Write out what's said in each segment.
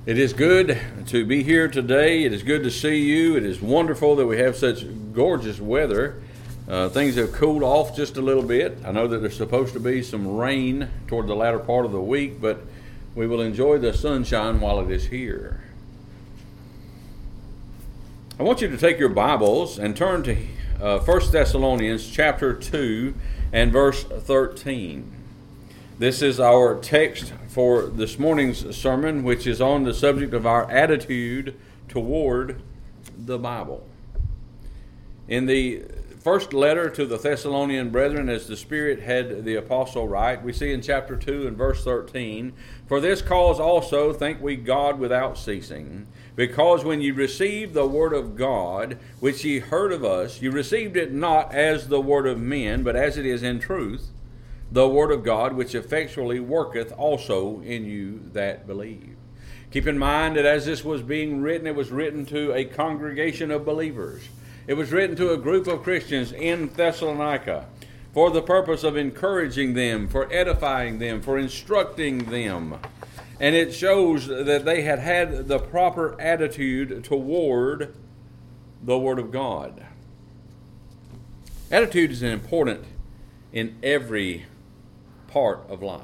It is good to be here today. It is good to see you. It is wonderful that we have such gorgeous weather. Things have cooled off just a little bit. I know that there's supposed to be some rain toward the latter part of the week, but we will enjoy the sunshine while it is here. I want you to take your Bibles and turn to 1 Thessalonians chapter 2 and verse 13. This is our text for this morning's sermon, which is on the subject of our attitude toward the Bible. In the first letter to the Thessalonian brethren, as the Spirit had the apostle write, we see in chapter 2 and verse 13, "For this cause also thank we God without ceasing, because when ye received the word of God, which ye heard of us, ye received it not as the word of men, but as it is in truth, the word of God, which effectually worketh also in you that believe." Keep in mind that as this was being written, it was written to a congregation of believers. It was written to a group of Christians in Thessalonica for the purpose of encouraging them, for edifying them, for instructing them. And it shows that they had the proper attitude toward the Word of God. Attitude is important in every part of life.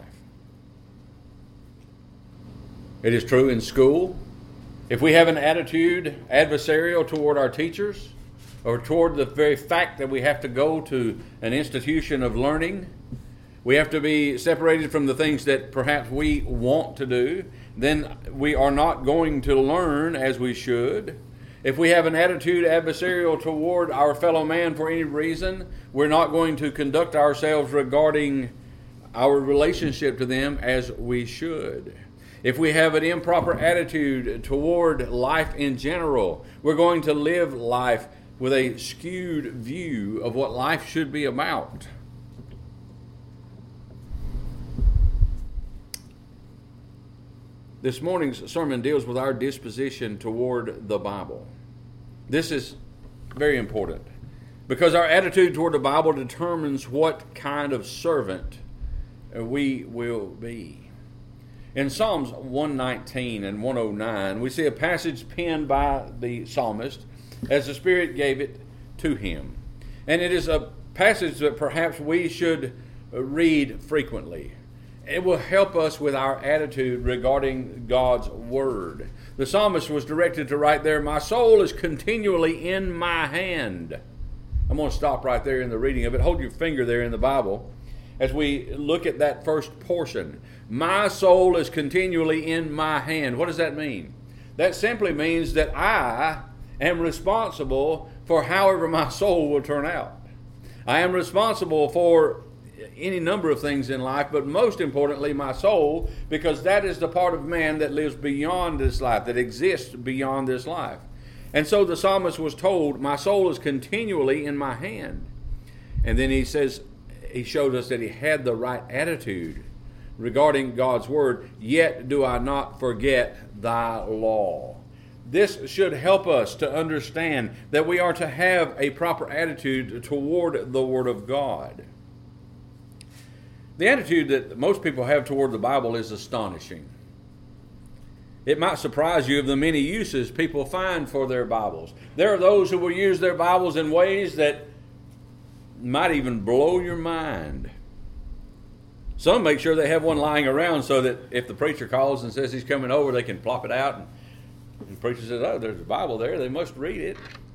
It is true in school. If we have an attitude adversarial toward our teachers, or toward the very fact that we have to go to an institution of learning, we have to be separated from the things that perhaps we want to do, then we are not going to learn as we should. If we have an attitude adversarial toward our fellow man for any reason, we're not going to conduct ourselves regarding our relationship to them as we should. If we have an improper attitude toward life in general, we're going to live life with a skewed view of what life should be about. This morning's sermon deals with our disposition toward the Bible. This is very important because our attitude toward the Bible determines what kind of servant we will be. In Psalms 119 and 109, we see a passage penned by the psalmist as the Spirit gave it to him. And it is a passage that perhaps we should read frequently. It will help us with our attitude regarding God's Word. The psalmist was directed to write there, "My soul is continually in my hand." I'm going to stop right there in the reading of it. Hold your finger there in the Bible as we look at that first portion. My soul is continually in my hand. What does that mean? That simply means that I am responsible for however my soul will turn out. I am responsible for any number of things in life, but most importantly my soul, because that is the part of man that lives beyond this life, that exists beyond this life. And so the psalmist was told, my soul is continually in my hand. And then he showed us that he had the right attitude regarding God's Word. Yet do I not forget thy law. This should help us to understand that we are to have a proper attitude toward the Word of God. The attitude that most people have toward the Bible is astonishing. It might surprise you of the many uses people find for their Bibles. There are those who will use their Bibles in ways that might even blow your mind. Some make sure they have one lying around so that if the preacher calls and says he's coming over, they can plop it out. And the preacher says, "Oh, there's a Bible there. They must read it."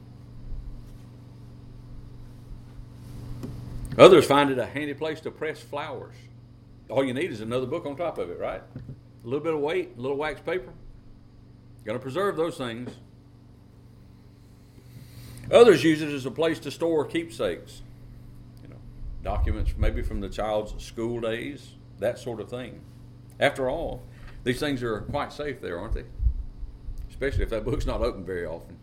Others find it a handy place to press flowers. All you need is another book on top of it, right? A little bit of weight, a little wax paper. Going to preserve those things. Others use it as a place to store keepsakes. Documents maybe from the child's school days, that sort of thing. After all, these things are quite safe there, aren't they? Especially if that book's not opened very often.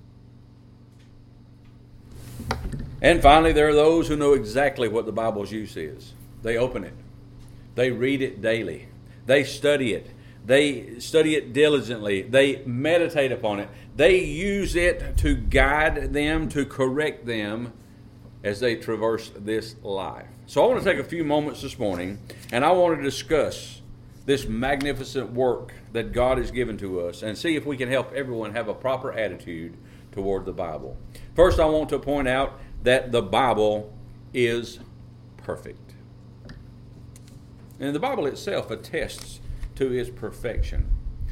And finally, there are those who know exactly what the Bible's use is. They open it. They read it daily. They study it. They study it diligently. They meditate upon it. They use it to guide them, to correct them as they traverse this life. So I want to take a few moments this morning and I want to discuss this magnificent work that God has given to us and see if we can help everyone have a proper attitude toward the Bible. First, I want to point out that the Bible is perfect. And the Bible itself attests to its perfection.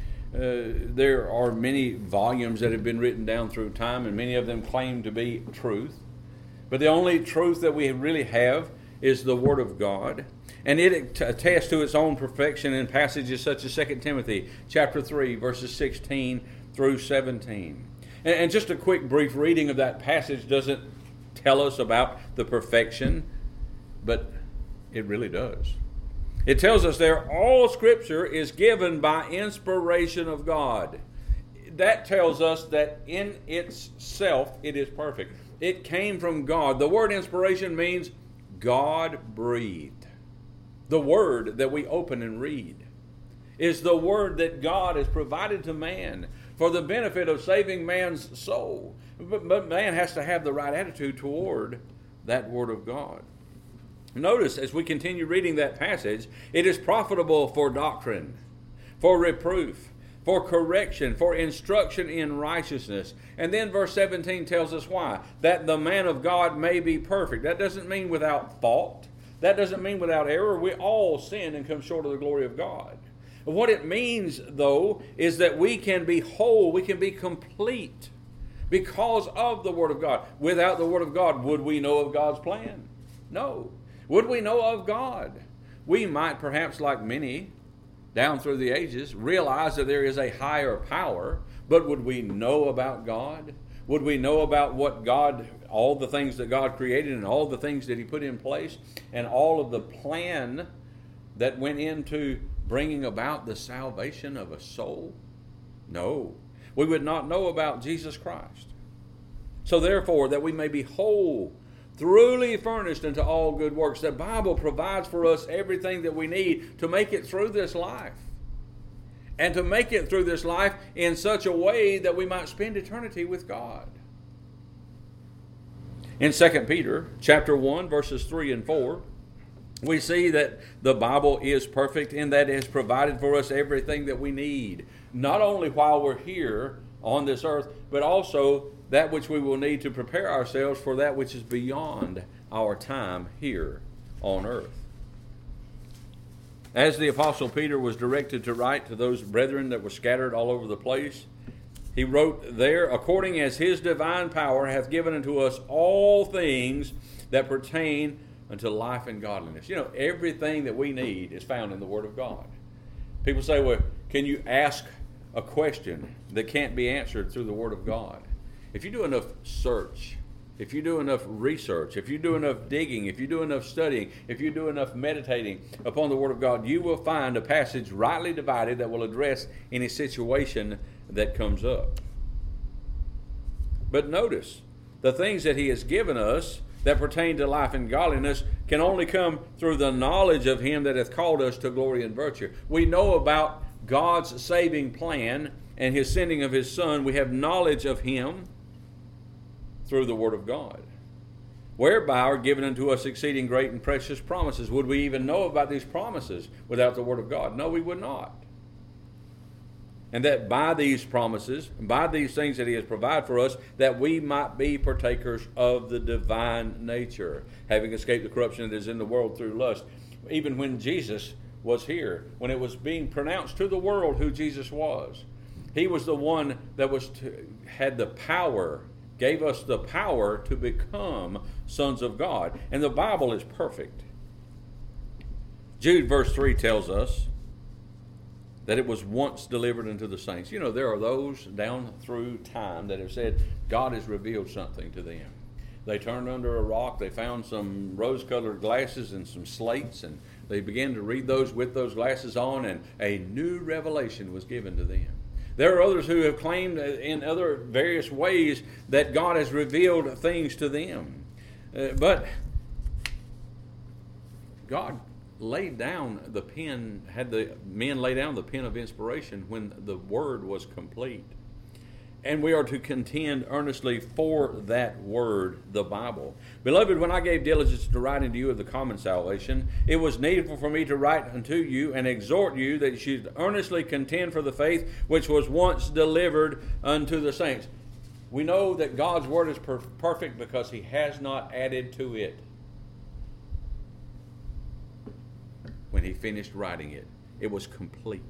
There are many volumes that have been written down through time, and many of them claim to be truth. But the only truth that we really have is the Word of God. And it attests to its own perfection in passages such as 2 Timothy chapter 3, verses 16 through 17. And just a quick brief reading of that passage doesn't tell us about the perfection, but it really does. It tells us there all Scripture is given by inspiration of God. That tells us that in itself it is perfect. It came from God. The word inspiration means God breathed. The word that we open and read is the word that God has provided to man for the benefit of saving man's soul. But man has to have the right attitude toward that word of God. Notice, as we continue reading that passage, it is profitable for doctrine, for reproof, for correction, for instruction in righteousness. And then verse 17 tells us why. That the man of God may be perfect. That doesn't mean without fault. That doesn't mean without error. We all sin and come short of the glory of God. What it means, though, is that we can be whole, we can be complete because of the Word of God. Without the Word of God, would we know of God's plan? No. Would we know of God? We might perhaps, like many down through the ages, realize that there is a higher power, but would we know about God? Would we know about what God, all the things that God created and all the things that He put in place and all of the plan that went into bringing about the salvation of a soul? No. We would not know about Jesus Christ. So therefore, that we may be whole, truly furnished unto all good works. The Bible provides for us everything that we need to make it through this life. And to make it through this life in such a way that we might spend eternity with God. In 2 Peter chapter 1, verses 3 and 4, we see that the Bible is perfect in that it has provided for us everything that we need. Not only while we're here on this earth, but also that which we will need to prepare ourselves for that which is beyond our time here on earth. As the Apostle Peter was directed to write to those brethren that were scattered all over the place, he wrote there, according as his divine power hath given unto us all things that pertain unto life and godliness. You know, everything that we need is found in the Word of God. People say, well, can you ask a question that can't be answered through the Word of God? If you do enough search, if you do enough research, if you do enough digging, if you do enough studying, if you do enough meditating upon the Word of God, you will find a passage rightly divided that will address any situation that comes up. But notice, the things that He has given us that pertain to life and godliness can only come through the knowledge of Him that hath called us to glory and virtue. We know about God's saving plan and His sending of His Son. We have knowledge of Him through the Word of God, whereby are given unto us exceeding great and precious promises. Would we even know about these promises without the Word of God? No, we would not. And that by these promises, by these things that He has provided for us, that we might be partakers of the divine nature, having escaped the corruption that is in the world through lust. Even when Jesus was here, when it was being pronounced to the world who Jesus was, He was the one that had the power, gave us the power to become sons of God. And the Bible is perfect. Jude verse 3 tells us that it was once delivered unto the saints. You know, there are those down through time that have said God has revealed something to them. They turned under a rock, they found some rose-colored glasses and some slates, and they began to read those with those glasses on, and a new revelation was given to them. There are others who have claimed in other various ways that God has revealed things to them. But God laid down the pen, had the men lay down the pen of inspiration when the Word was complete. And we are to contend earnestly for that word, the Bible. Beloved, when I gave diligence to write unto you of the common salvation, it was needful for me to write unto you and exhort you that you should earnestly contend for the faith which was once delivered unto the saints. We know that God's word is perfect because he has not added to it when he finished writing it. It was complete.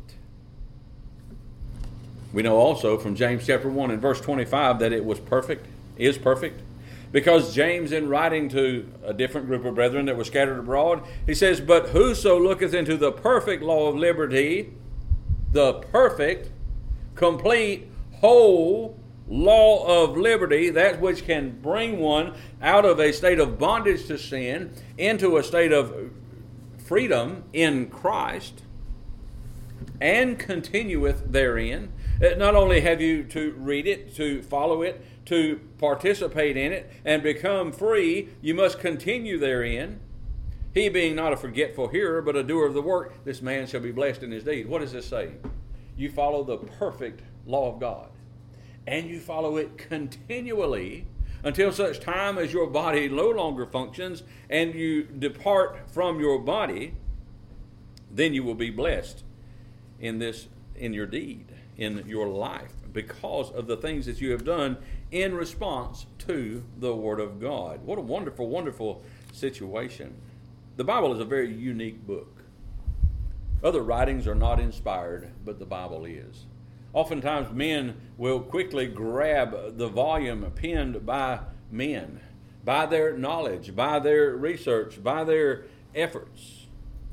We know also from James chapter 1 and verse 25 that it was perfect, is perfect, because James, in writing to a different group of brethren that were scattered abroad, he says, "But whoso looketh into the perfect law of liberty," the perfect, complete, whole law of liberty, that which can bring one out of a state of bondage to sin into a state of freedom in Christ, and continueth therein. Not only have you to read it, to follow it, to participate in it, and become free, you must continue therein. He being not a forgetful hearer, but a doer of the work, this man shall be blessed in his deed. What does this say? You follow the perfect law of God, and you follow it continually until such time as your body no longer functions and you depart from your body. Then you will be blessed in your deed, in your life, because of the things that you have done in response to the Word of God. What a wonderful, wonderful situation. The Bible is a very unique book. Other writings are not inspired, but the Bible is. Oftentimes men will quickly grab the volume penned by men, by their knowledge, by their research, by their efforts.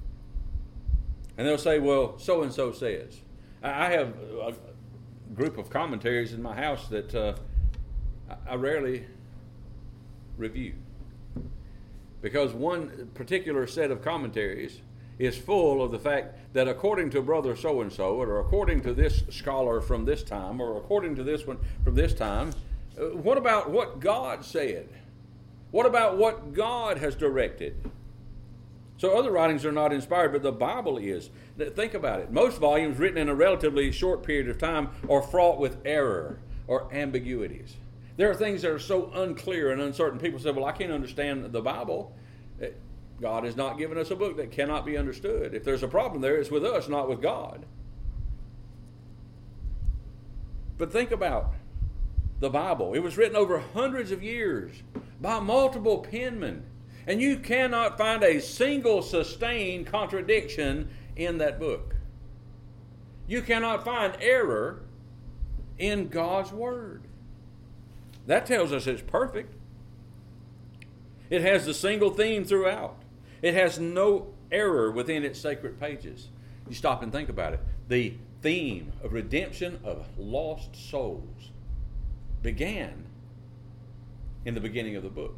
And they'll say, well, so-and-so says. I have a group of commentaries in my house that I rarely review, because one particular set of commentaries is full of the fact that according to brother so-and-so, or according to this scholar from this time, or according to this one from this time, what about what God said? What about what God has directed? So other writings are not inspired, but the Bible is. Think about it. Most volumes written in a relatively short period of time are fraught with error or ambiguities. There are things that are so unclear and uncertain. People say, well, I can't understand the Bible. God has not given us a book that cannot be understood. If there's a problem there, it's with us, not with God. But think about the Bible. It was written over hundreds of years by multiple penmen. And you cannot find a single sustained contradiction in that book. You cannot find error in God's Word. That tells us it's perfect. It has the single theme throughout. It has no error within its sacred pages. You stop and think about it. The theme of redemption of lost souls began in the beginning of the book.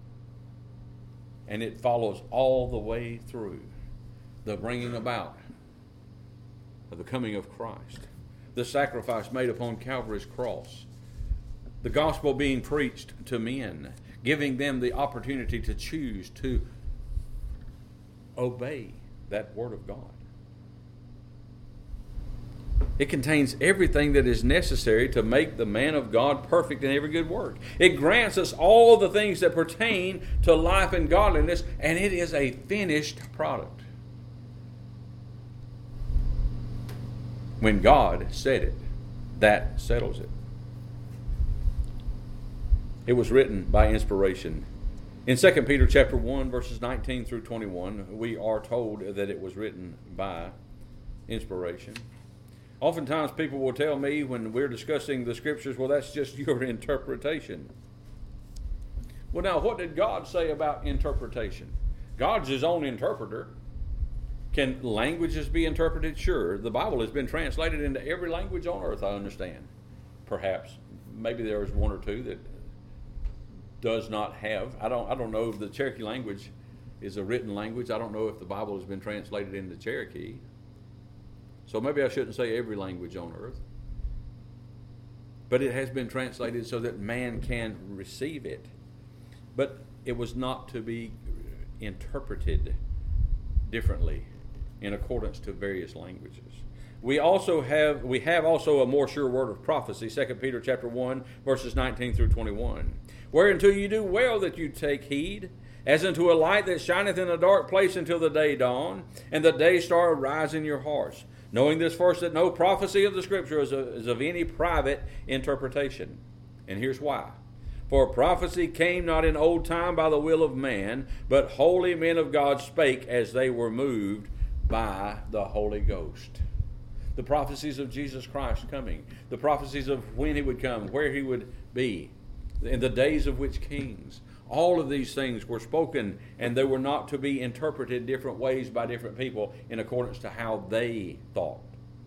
And it follows all the way through the bringing about of the coming of Christ, the sacrifice made upon Calvary's cross, the gospel being preached to men, giving them the opportunity to choose to obey that Word of God. It contains everything that is necessary to make the man of God perfect in every good work. It grants us all the things that pertain to life and godliness, and it is a finished product. When God said it, that settles it. It was written by inspiration. In 2 Peter chapter 1, verses 19 through 21, we are told that it was written by inspiration. Oftentimes people will tell me when we're discussing the Scriptures, well, that's just your interpretation. Well, now, what did God say about interpretation? God's his own interpreter. Can languages be interpreted? Sure. The Bible has been translated into every language on earth, I understand. Perhaps. Maybe there is one or two that does not have. I don't know if the Cherokee language is a written language. I don't know if the Bible has been translated into Cherokee. So maybe I shouldn't say every language on earth. But it has been translated so that man can receive it. But it was not to be interpreted differently in accordance to various languages. we have also a more sure word of prophecy, 2 Peter chapter 1, verses 19 through 21. Whereunto you do well that you take heed, as unto a light that shineth in a dark place until the day dawn, and the day star arise in your hearts. Knowing this first, that no prophecy of the Scripture is of any private interpretation. And here's why. For prophecy came not in old time by the will of man, but holy men of God spake as they were moved by the Holy Ghost. The prophecies of Jesus Christ coming, the prophecies of when he would come, where he would be, in the days of which kings. All of these things were spoken, and they were not to be interpreted different ways by different people in accordance to how they thought.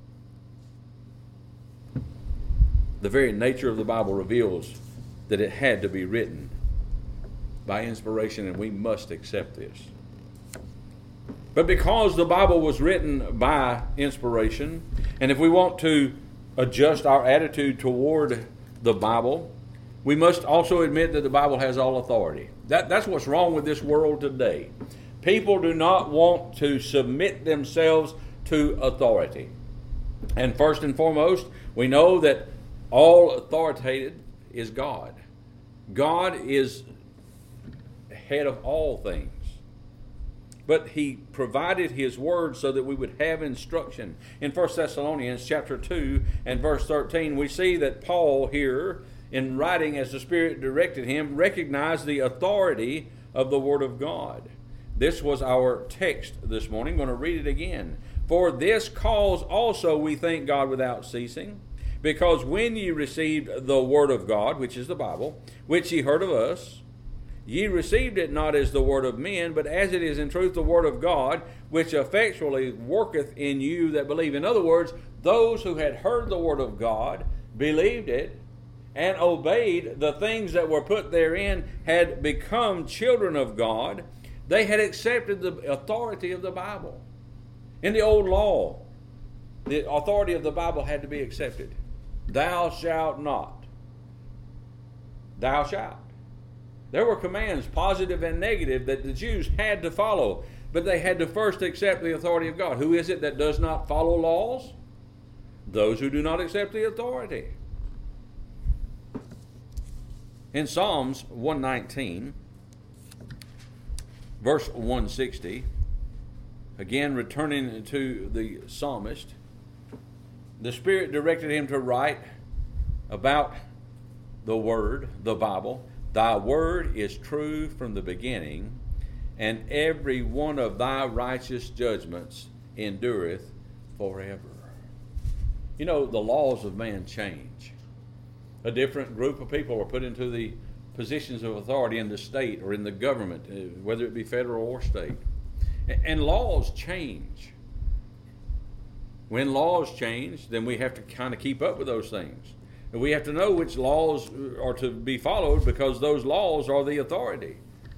The very nature of the Bible reveals that it had to be written by inspiration, and we must accept this. But because the Bible was written by inspiration, and if we want to adjust our attitude toward the Bible, we must also admit that the Bible has all authority. That's what's wrong with this world today. People do not want to submit themselves to authority. And first and foremost, we know that all authoritative is God. God is head of all things. But he provided his word so that we would have instruction. In 1 Thessalonians chapter 2 and verse 13, we see that Paul here, in writing as the Spirit directed him, recognized the authority of the Word of God. This was our text this morning. I'm going to read it again. For this cause also we thank God without ceasing, because when ye received the Word of God, which is the Bible, which ye heard of us, ye received it not as the word of men, but as it is in truth the Word of God, which effectually worketh in you that believe. In other words, those who had heard the Word of God, believed it, and obeyed the things that were put therein, had become children of God. They had accepted the authority of the Bible. In the old law, the authority of the Bible had to be accepted. Thou shalt not. Thou shalt. There were commands, positive and negative, that the Jews had to follow, but they had to first accept the authority of God. Who is it that does not follow laws? Those who do not accept the authority. In Psalms 119, verse 160, again returning to the psalmist, the Spirit directed him to write about the Word, the Bible. Thy word is true from the beginning, and every one of thy righteous judgments endureth forever. You know, the laws of man change. A different group of people are put into the positions of authority in the state or in the government, whether it be federal or state. And laws change. When laws change, then we have to kind of keep up with those things. And we have to know which laws are to be followed, because those laws are the authority.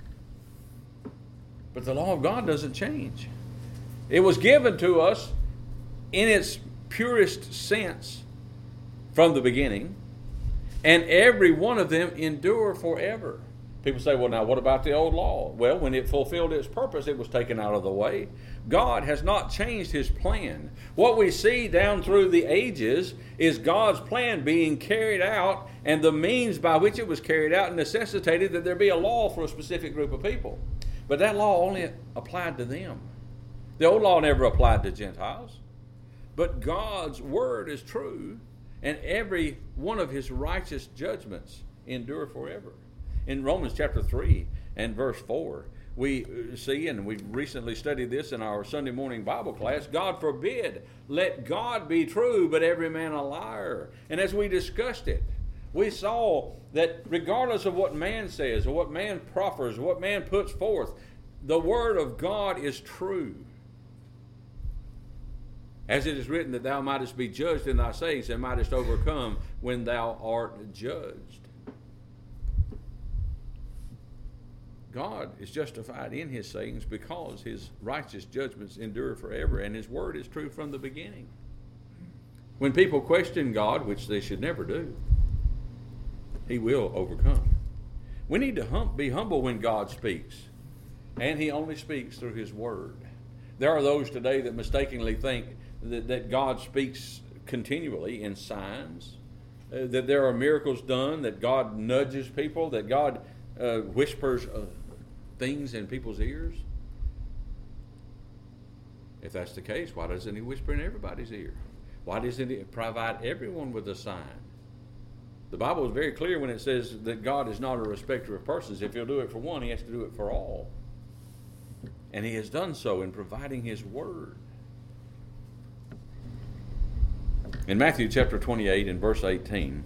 But the law of God doesn't change. It was given to us in its purest sense from the beginning, and every one of them endure forever. People say, well, now what about the old law? Well, when it fulfilled its purpose, it was taken out of the way. God has not changed his plan. What we see down through the ages is God's plan being carried out, and the means by which it was carried out necessitated that there be a law for a specific group of people. But that law only applied to them. The old law never applied to Gentiles. But God's word is true, and every one of his righteous judgments endure forever. In Romans chapter 3 and verse 4, we see, and we recently studied this in our Sunday morning Bible class, God forbid, let God be true, but every man a liar. And as we discussed it, we saw that regardless of what man says, or what man proffers, or what man puts forth, the word of God is true. As it is written, that thou mightest be judged in thy sayings, and mightest overcome when thou art judged. God is justified in his sayings because his righteous judgments endure forever, and his word is true from the beginning. When people question God, which they should never do, he will overcome. We need to be humble when God speaks, and he only speaks through his word. There are those today that mistakenly think that God speaks continually in signs, that there are miracles done, that God nudges people, that God whispers things in people's ears? If that's the case, why doesn't He whisper in everybody's ear? Why doesn't He provide everyone with a sign? The Bible is very clear when it says that God is not a respecter of persons. If He'll do it for one, He has to do it for all. And He has done so in providing His Word. In Matthew chapter 28 and verse 18,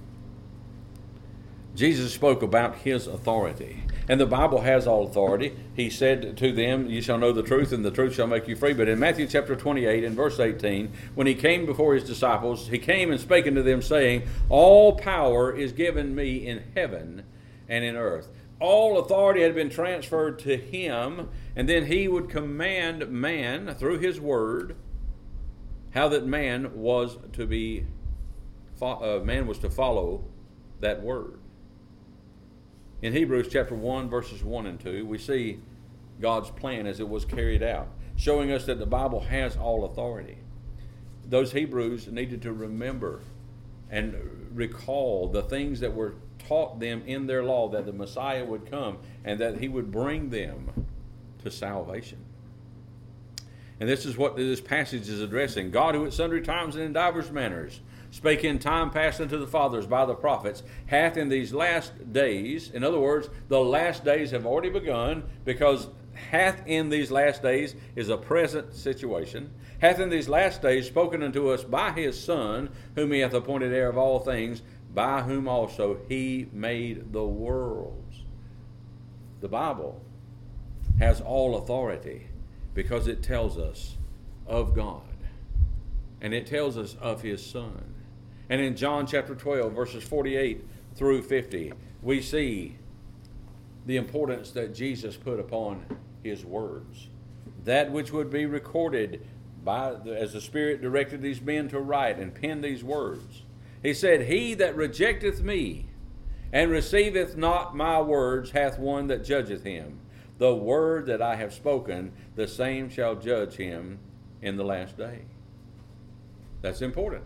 Jesus spoke about His authority. And the Bible has all authority. He said to them, "You shall know the truth, and the truth shall make you free." But in Matthew chapter 28 and verse 18, when He came before His disciples, He came and spake unto them, saying, "All power is given me in heaven and in earth." All authority had been transferred to Him, and then He would command man through His Word how that man was to follow that Word. In Hebrews chapter 1, verses 1 and 2, we see God's plan as it was carried out, showing us that the Bible has all authority. Those Hebrews needed to remember and recall the things that were taught them in their law, that the Messiah would come and that He would bring them to salvation. And this is what this passage is addressing. God, who at sundry times and in divers manners spake in time past unto the fathers by the prophets, hath in these last days, in other words, the last days have already begun, because hath in these last days is a present situation, hath in these last days spoken unto us by His Son, whom He hath appointed heir of all things, by whom also He made the worlds. The Bible has all authority because it tells us of God, and it tells us of His Son. And in John chapter 12, verses 48 through 50, we see the importance that Jesus put upon His words. That which would be recorded as the Spirit directed these men to write and pen these words. He said, "He that rejecteth me and receiveth not my words hath one that judgeth him. The word that I have spoken, the same shall judge him in the last day." That's important.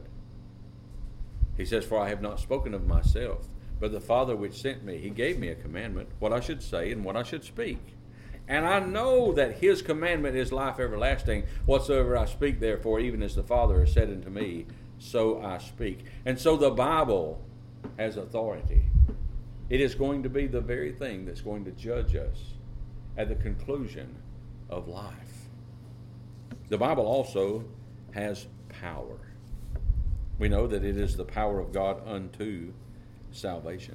He says, "For I have not spoken of myself, but the Father which sent me, He gave me a commandment, what I should say and what I should speak. And I know that His commandment is life everlasting. Whatsoever I speak, therefore, even as the Father has said unto me, so I speak." And so the Bible has authority. It is going to be the very thing that's going to judge us at the conclusion of life. The Bible also has power. We know that it is the power of God unto salvation.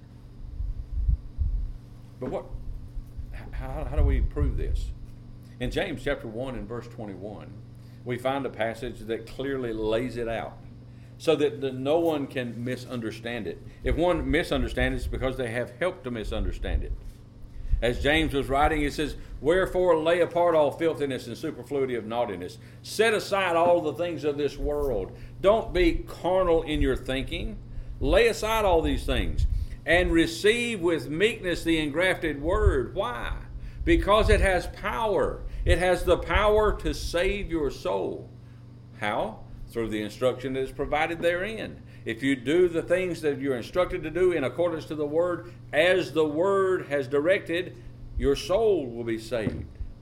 But how do we prove this? In James chapter 1 and verse 21, we find a passage that clearly lays it out so that no one can misunderstand it. If one misunderstands it, it's because they have helped to misunderstand it. As James was writing, he says, "Wherefore lay apart all filthiness and superfluity of naughtiness. Set aside all the things of this world." Don't be carnal in your thinking. Lay aside all these things and receive with meekness the engrafted word. Why? Because it has power. It has the power to save your soul. How? Through the instruction that is provided therein. If you do the things that you're instructed to do in accordance to the Word, as the Word has directed, your soul will be saved.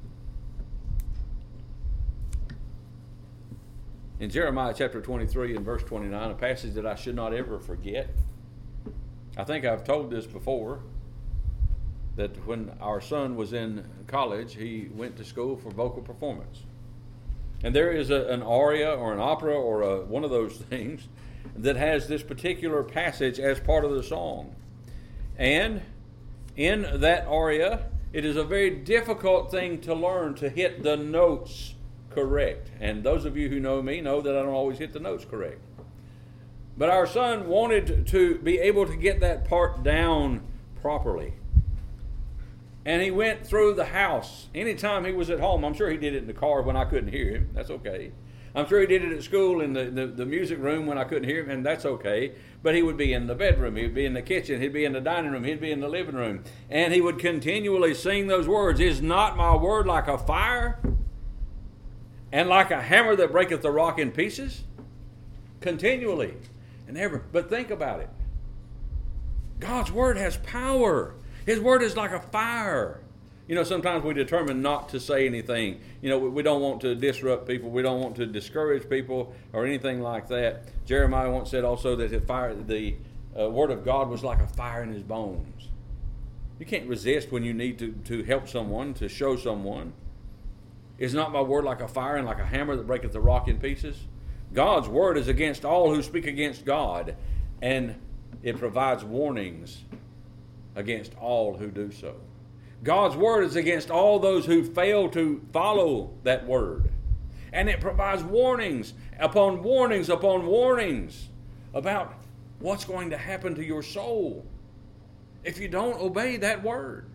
In Jeremiah chapter 23 and verse 29, a passage that I should not ever forget. I think I've told this before, that when our son was in college, he went to school for vocal performance. And there is an aria or an opera or one of those things that has this particular passage as part of the song. And in that aria, it is a very difficult thing to learn to hit the notes correct. And those of you who know me know that I don't always hit the notes correct. But our son wanted to be able to get that part down properly. And he went through the house. Anytime he was at home, I'm sure he did it in the car when I couldn't hear him. That's okay. I'm sure he did it at school in the music room when I couldn't hear him, and that's okay. But he would be in the bedroom, he would be in the kitchen, he'd be in the dining room, he'd be in the living room. And he would continually sing those words, "Is not my word like a fire, and like a hammer that breaketh the rock in pieces, continually and ever. But think about it. God's Word has power. His Word is like a fire. Sometimes we determine not to say anything. We don't want to disrupt people. We don't want to discourage people or anything like that. Jeremiah once said also that the Word of God was like a fire in his bones. You can't resist when you need to help someone, to show someone. Is not my word like a fire and like a hammer that breaketh the rock in pieces? God's Word is against all who speak against God, and it provides warnings against all who do so. God's Word is against all those who fail to follow that Word. And it provides warnings upon warnings upon warnings about what's going to happen to your soul if you don't obey that Word.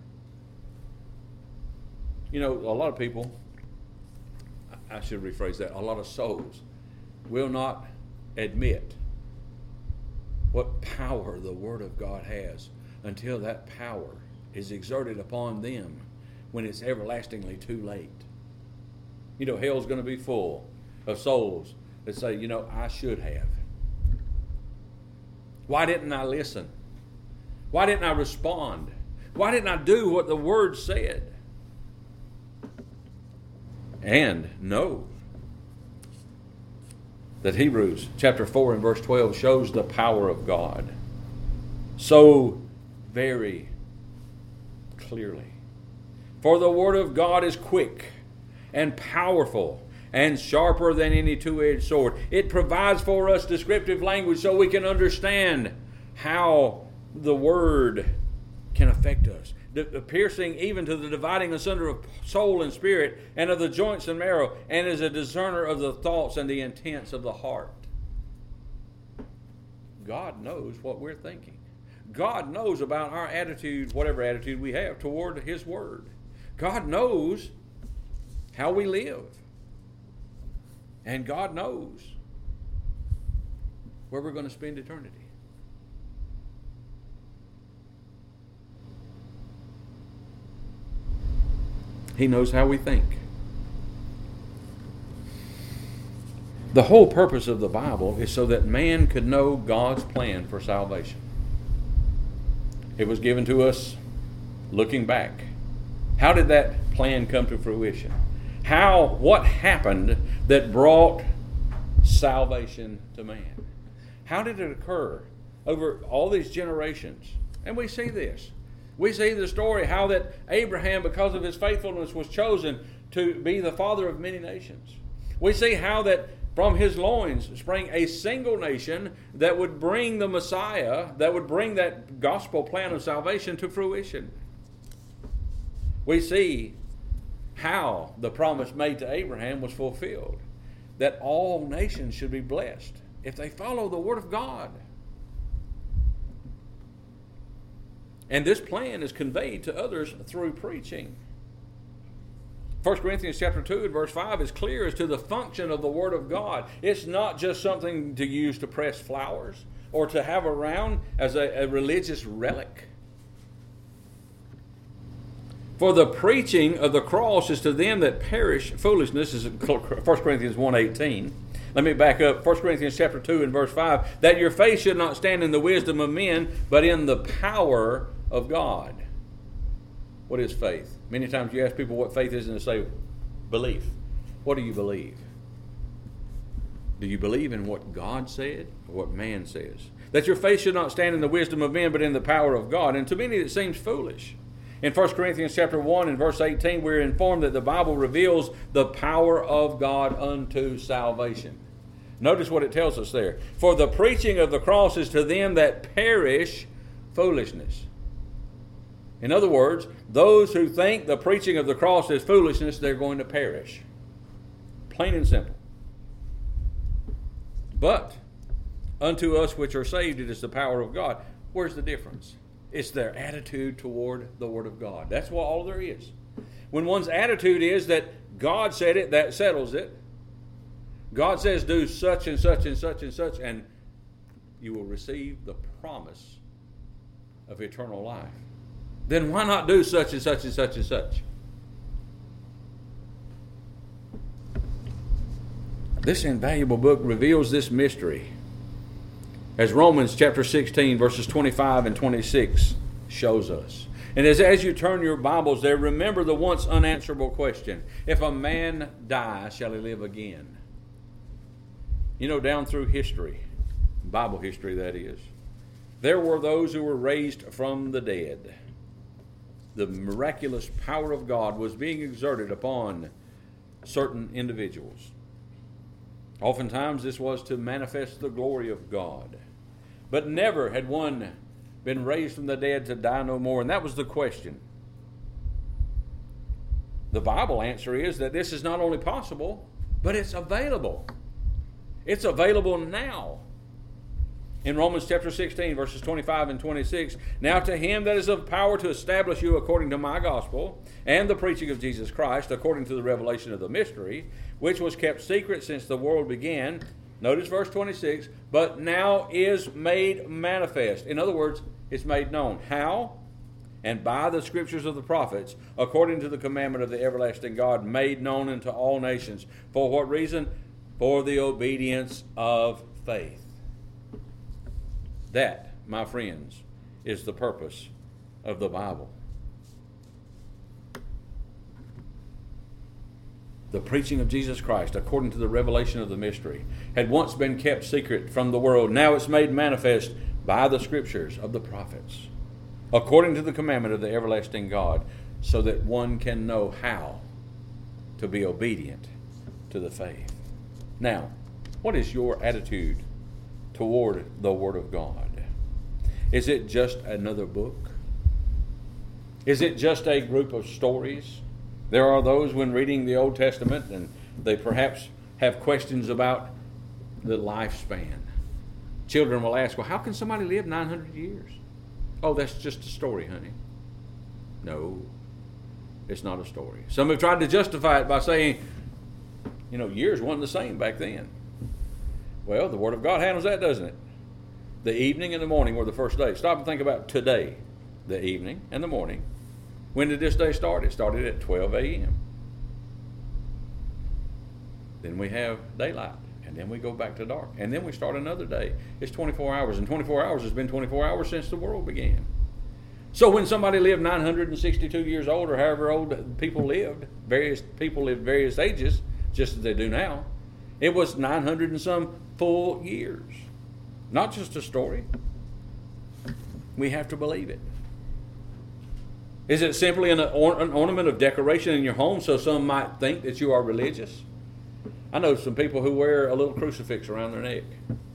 A lot of people, I should rephrase that, a lot of souls will not admit what power the Word of God has until that power is exerted upon them when it's everlastingly too late. Hell's going to be full of souls that say, I should have. Why didn't I listen? Why didn't I respond? Why didn't I do what the Word said? And know that Hebrews chapter 4 and verse 12 shows the power of God so very clearly. For the Word of God is quick and powerful and sharper than any two-edged sword. It provides for us descriptive language so we can understand how the Word can affect us. Piercing even to the dividing asunder of soul and spirit, and of the joints and marrow, and is a discerner of the thoughts and the intents of the heart. God knows what we're thinking. God knows about our attitude, whatever attitude we have toward His Word. God knows how we live. And God knows where we're going to spend eternity. He knows how we think. The whole purpose of the Bible is so that man could know God's plan for salvation. It was given to us looking back. How did that plan come to fruition? What happened that brought salvation to man? How did it occur over all these generations? And we see this. We see the story how that Abraham, because of his faithfulness, was chosen to be the father of many nations. We see how that from his loins sprang a single nation that would bring the Messiah, that would bring that gospel plan of salvation to fruition. We see how the promise made to Abraham was fulfilled, that all nations should be blessed if they follow the Word of God. And this plan is conveyed to others through preaching. 1 Corinthians chapter 2 and verse 5 is clear as to the function of the Word of God. It's not just something to use to press flowers or to have around as a religious relic. For the preaching of the cross is to them that perish foolishness, is 1 Corinthians 1:18. Let me back up. 1 Corinthians chapter 2 and verse 5. That your faith should not stand in the wisdom of men, but in the power of God. What is faith? Many times you ask people what faith is and they say, belief. What do you believe? Do you believe in what God said or what man says? That your faith should not stand in the wisdom of men, but in the power of God. And to many it seems foolish. In 1 Corinthians chapter 1 and verse 18, we're informed that the Bible reveals the power of God unto salvation. Notice what it tells us there. For the preaching of the cross is to them that perish foolishness. In other words, those who think the preaching of the cross is foolishness, they're going to perish. Plain and simple. But unto us which are saved, it is the power of God. Where's the difference? It's their attitude toward the Word of God. That's what all there is. When one's attitude is that God said it, that settles it. God says do such and such and such and such, and you will receive the promise of eternal life. Then why not do such and such and such and such? This invaluable book reveals this mystery, as Romans chapter 16, verses 25 and 26 shows us. And as you turn your Bibles there, remember the once unanswerable question: if a man die, shall he live again? You know, down through history, Bible history that is, there were those who were raised from the dead. The miraculous power of God was being exerted upon certain individuals. Oftentimes this was to manifest the glory of God. But never had one been raised from the dead to die no more. And that was the question. The Bible answer is that this is not only possible, but it's available. It's available now. In Romans chapter 16, verses 25 and 26, now to him that is of power to establish you according to my gospel and the preaching of Jesus Christ, according to the revelation of the mystery, which was kept secret since the world began. Notice verse 26, but now is made manifest. In other words, it's made known. How? And by the scriptures of the prophets, according to the commandment of the everlasting God, made known unto all nations. For what reason? For the obedience of faith. That, my friends, is the purpose of the Bible. The preaching of Jesus Christ, according to the revelation of the mystery, had once been kept secret from the world. Now it's made manifest by the scriptures of the prophets, according to the commandment of the everlasting God, so that one can know how to be obedient to the faith. Now, what is your attitude toward the Word of God? Is it just another book? Is it just a group of stories? There are those when reading the Old Testament and they perhaps have questions about the lifespan. Children will ask, well, how can somebody live 900 years? Oh, that's just a story, honey. No, it's not a story. Some have tried to justify it by saying, years weren't the same back then. Well, the Word of God handles that, doesn't it? The evening and the morning were the first day. Stop and think about today, the evening and the morning. When did this day start? It started at 12 a.m. Then we have daylight, and then we go back to dark, and then we start another day. It's 24 hours, and 24 hours has been 24 hours since the world began. So when somebody lived 962 years old, or however old people lived, various people lived various ages, just as they do now, it was 900 and some full years. Not just a story. We have to believe it. Is it simply an ornament of decoration in your home so some might think that you are religious? I know some people who wear a little crucifix around their neck.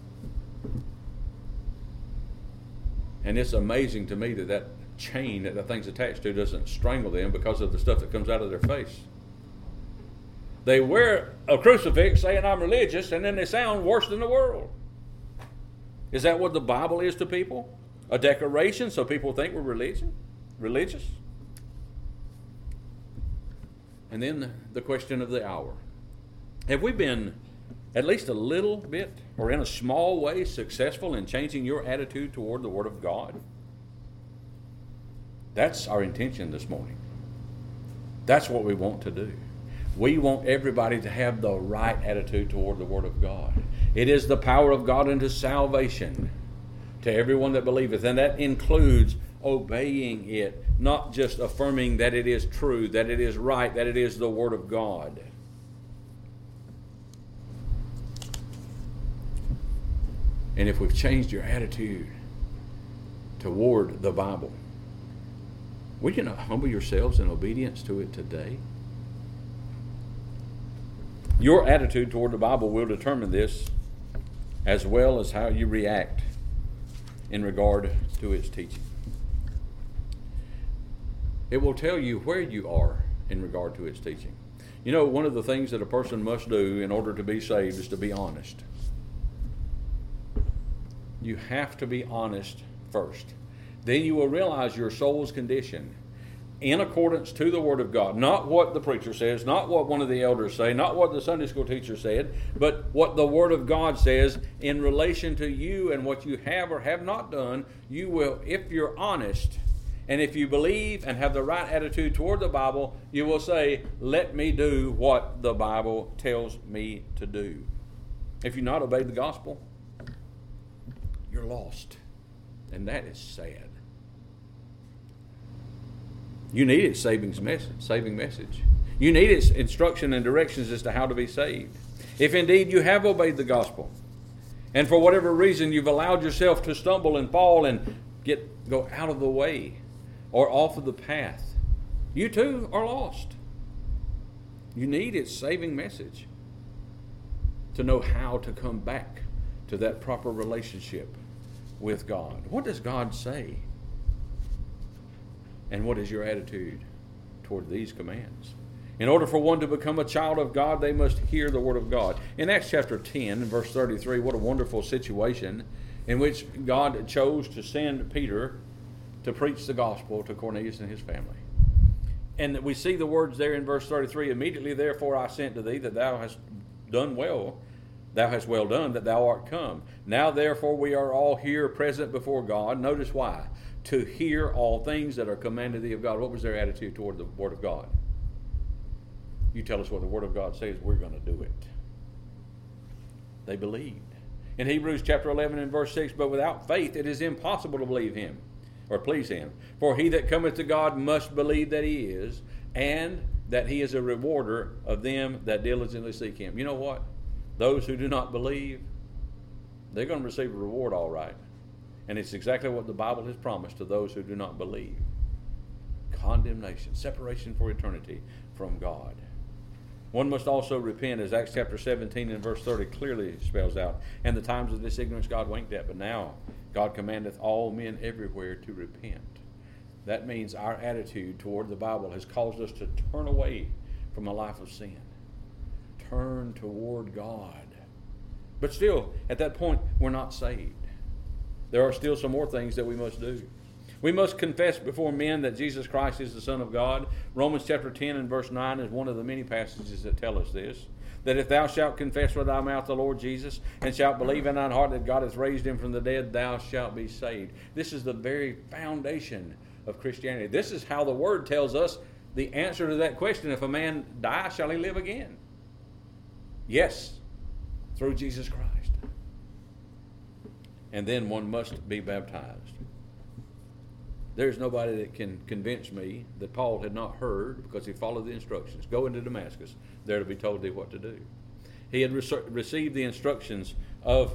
And it's amazing to me that chain that the thing's attached to doesn't strangle them because of the stuff that comes out of their face. They wear a crucifix saying I'm religious, and then they sound worse than the world. Is that what the Bible is to people? A decoration so people think we're religious? And then the question of the hour. Have we been at least a little bit or in a small way successful in changing your attitude toward the Word of God? That's our intention this morning. That's what we want to do. We want everybody to have the right attitude toward the Word of God. It is the power of God unto salvation to everyone that believeth, and that includes obeying it, not just affirming that it is true, that it is right, that it is the Word of God. And if we've changed your attitude toward the Bible, will you not humble yourselves in obedience to it today? Your attitude toward the Bible will determine this, as well as how you react in regard to its teaching. It will tell you where you are in regard to its teaching. One of the things that a person must do in order to be saved is to be honest. You have to be honest first. Then you will realize your soul's condition in accordance to the Word of God. Not what the preacher says, not what one of the elders say, not what the Sunday school teacher said, but what the Word of God says in relation to you and what you have or have not done. You will, if you're honest, and if you believe and have the right attitude toward the Bible, you will say, let me do what the Bible tells me to do. if you've not obeyed the gospel, you're lost. And that is sad. You need its saving message. You need its instruction and directions as to how to be saved. If indeed you have obeyed the gospel, and for whatever reason you've allowed yourself to stumble and fall and go out of the way or off of the path, you too are lost. You need its saving message to know how to come back to that proper relationship with God. What does God say? And what is your attitude toward these commands? In order for one to become a child of God, they must hear the Word of God. In Acts chapter 10, verse 33, what a wonderful situation in which God chose to send Peter to preach the gospel to Cornelius and his family. And we see the words there in verse 33, immediately therefore I sent to thee that thou hast done well, thou hast well done that thou art come. Now therefore we are all here present before God. Notice why. To hear all things that are commanded thee of God. What was their attitude toward the Word of God? You tell us what the Word of God says, we're going to do it. They believed. In Hebrews chapter 11 and verse 6, but without faith it is impossible to believe him, or please him. For he that cometh to God must believe that he is, and that he is a rewarder of them that diligently seek him. You know what? Those who do not believe, they're going to receive a reward all right. And it's exactly what the Bible has promised to those who do not believe. Condemnation, separation for eternity from God. One must also repent, as Acts chapter 17 and verse 30 clearly spells out. And the times of this ignorance God winked at, but now God commandeth all men everywhere to repent. That means our attitude toward the Bible has caused us to turn away from a life of sin. Turn toward God. But still, at that point, we're not saved. There are still some more things that we must do. We must confess before men that Jesus Christ is the Son of God. Romans chapter 10 and verse 9 is one of the many passages that tell us this. That if thou shalt confess with thy mouth the Lord Jesus, and shalt believe in thine heart that God hath raised him from the dead, thou shalt be saved. This is the very foundation of Christianity. This is how the Word tells us the answer to that question. If a man die, shall he live again? Yes, through Jesus Christ. And then one must be baptized. There's nobody that can convince me that Paul had not heard, because he followed the instructions. Go into Damascus, there to be told thee what to do. He had received the instructions of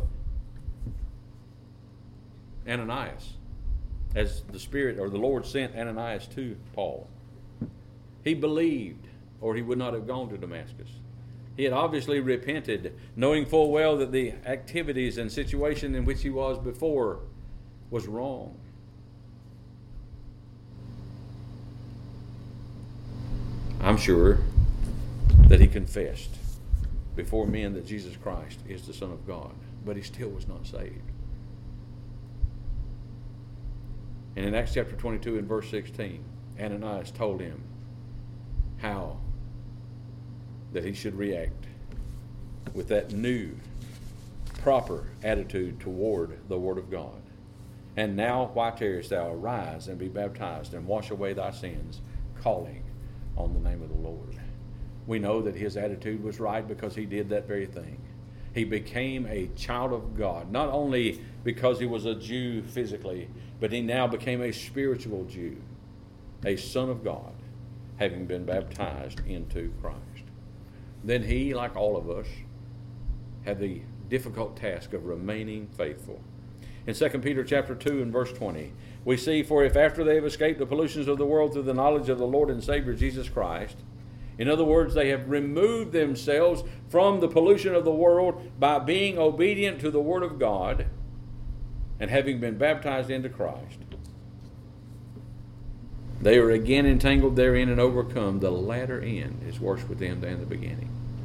Ananias, as the Spirit or the Lord sent Ananias to Paul. He believed, or he would not have gone to Damascus. He had obviously repented, knowing full well that the activities and situation in which he was before was wrong. I'm sure that he confessed before men that Jesus Christ is the Son of God, but he still was not saved. And in Acts chapter 22 and verse 16, Ananias told him how that he should react with that new, proper attitude toward the Word of God. And now, why tarriest thou? Arise and be baptized, and wash away thy sins, calling on the name of the Lord. We know that his attitude was right because he did that very thing. He became a child of God, not only because he was a Jew physically, but he now became a spiritual Jew, a son of God, having been baptized into Christ. Then he, like all of us, had the difficult task of remaining faithful. In 2 Peter chapter 2 and verse 20, we see, for if after they have escaped the pollutions of the world through the knowledge of the Lord and Savior Jesus Christ, in other words, they have removed themselves from the pollution of the world by being obedient to the Word of God and having been baptized into Christ, they are again entangled therein and overcome. The latter end is worse with them than the beginning.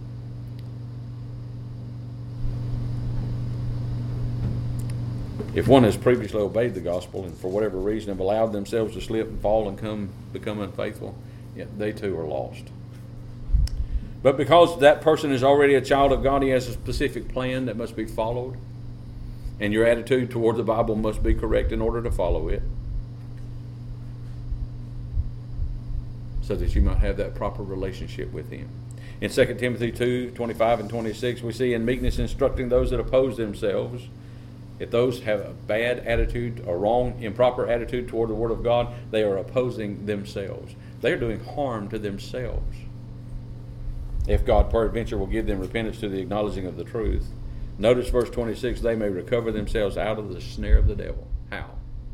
If one has previously obeyed the gospel and for whatever reason have allowed themselves to slip and fall and become unfaithful, they too are lost. But because that person is already a child of God, he has a specific plan that must be followed. And your attitude toward the Bible must be correct in order to follow it, so that you might have that proper relationship with him. In 2 Timothy 2:25 and 26, we see in meekness instructing those that oppose themselves. If those have a bad attitude, a wrong, improper attitude toward the Word of God, they are opposing themselves. They are doing harm to themselves. If God peradventure will give them repentance to the acknowledging of the truth. Notice verse 26, they may recover themselves out of the snare of the devil. How?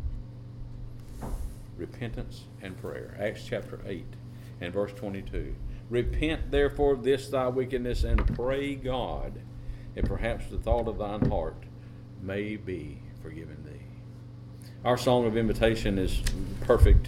Repentance and prayer. Acts chapter 8 and verse 22. Repent therefore of this thy wickedness, and pray God, and perhaps the thought of thine heart may be forgiven thee. Our song of invitation is perfect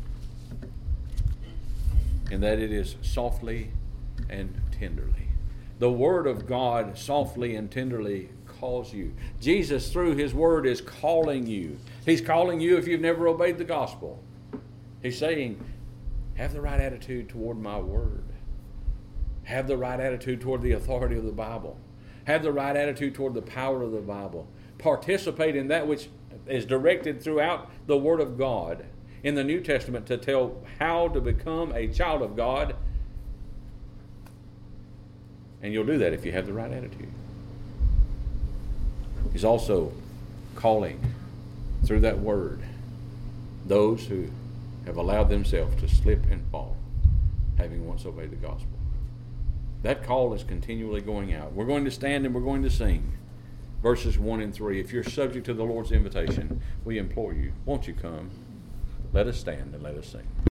in that it is softly and tenderly. The Word of God softly and tenderly calls you. Jesus, through His Word, is calling you. He's calling you if you've never obeyed the gospel. He's saying, have the right attitude toward my Word. Have the right attitude toward the authority of the Bible. Have the right attitude toward the power of the Bible. Participate in that which is directed throughout the Word of God in the New Testament to tell how to become a child of God. And you'll do that if you have the right attitude. He's also calling through that Word those who have allowed themselves to slip and fall, having once obeyed the gospel. That call is continually going out. We're going to stand and we're going to sing verses 1 and 3. If you're subject to the Lord's invitation, we implore you, won't you come? Let us stand and let us sing.